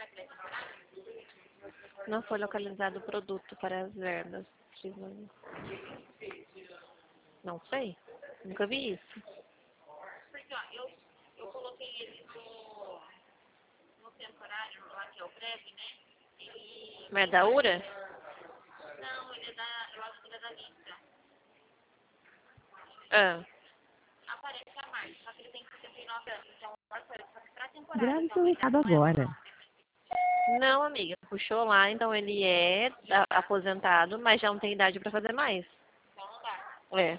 Não foi localizado o produto para as verbas. Não sei. Nunca vi isso. Porque, ó, eu coloquei ele no temporário, lá que é o breve, né? Ele... Mas é da URA? Não, ele é da... Eu acho que ele é da lista. Ah. Aparece a marca, só que ele tem 69 anos. Então, só que pra temporada. Grave Então, seu recado agora. Não, amiga. Puxou lá, então ele é aposentado, mas já não tem idade para fazer mais. Então não dá. É.